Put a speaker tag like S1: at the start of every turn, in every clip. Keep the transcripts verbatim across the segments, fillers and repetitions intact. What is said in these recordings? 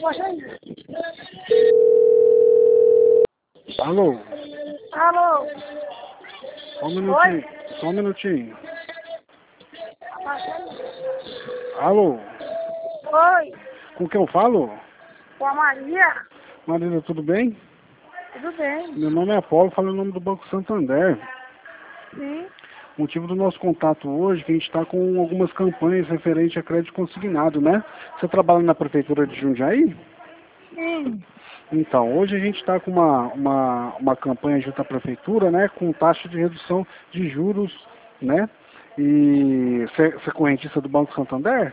S1: Alô?
S2: Alô?
S1: Só um minutinho. Só um minutinho. Alô?
S2: Oi,
S1: Com quem eu falo?
S2: com a Maria?
S1: Marina, tudo bem?
S2: Tudo bem?
S1: Meu nome é Apolo, falo em nome do Banco Santander.
S2: Sim.
S1: O motivo do nosso contato hoje é que a gente está com algumas campanhas referentes a crédito consignado, né? Você trabalha na Prefeitura de Jundiaí?
S2: Sim.
S1: Então, hoje a gente está com uma, uma, uma campanha junto à Prefeitura, né? Com taxa de redução de juros, né? E você é correntista do Banco Santander?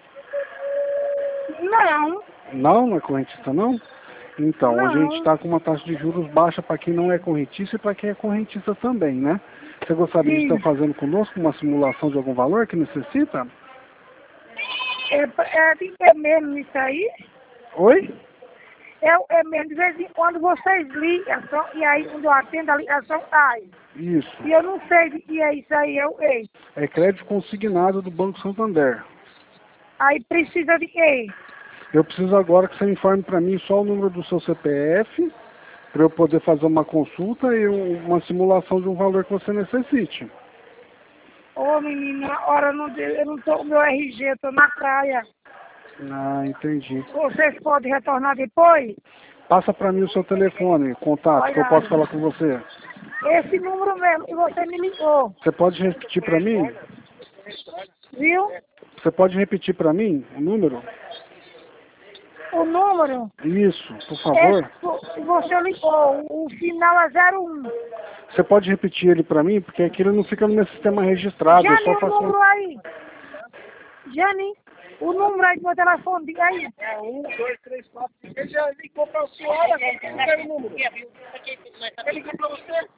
S2: Não,
S1: Não, não é correntista não? Então, hoje a gente
S2: não.
S1: está com uma taxa de juros baixa para quem não é correntista e para quem é correntista também, né? Você gostaria de estar
S2: Sim.
S1: fazendo conosco uma simulação de algum valor que necessita?
S2: É, é, é mesmo isso aí?
S1: Oi?
S2: É, é mesmo, de vez em quando vocês ligam, só- e aí quando eu atendo a ligação, ai.
S1: Isso.
S2: E eu não sei de que é isso aí, eu ei.
S1: É crédito consignado do Banco Santander.
S2: Aí precisa de quê?
S1: Eu preciso agora que você informe para mim só o número do seu C P F, para eu poder fazer uma consulta e um- uma simulação de um valor que você necessite.
S2: Ô menina, ora não deu, eu não tô com meu R G, eu tô na praia.
S1: Ah, entendi.
S2: Vocês podem retornar depois?
S1: Passa para mim o seu telefone, contato, que eu
S2: Olha,
S1: posso falar com você.
S2: esse número mesmo que você me ligou,
S1: Você pode repetir para mim?
S2: viu?
S1: Você pode repetir para mim o número?
S2: O número,
S1: Isso, por favor.
S2: esse que você ligou, o final é zero um.
S1: Você pode repetir ele para mim, porque aquilo não fica no meu sistema registrado. Eu
S2: Jane,
S1: só
S2: o
S1: faço.
S2: número aí. Jane, o número aí do meu telefone, diga aí.
S3: É um, dois, três, quatro, cinco. Ele já ligou pra senhora, não quero o número. Ele ligou pra você?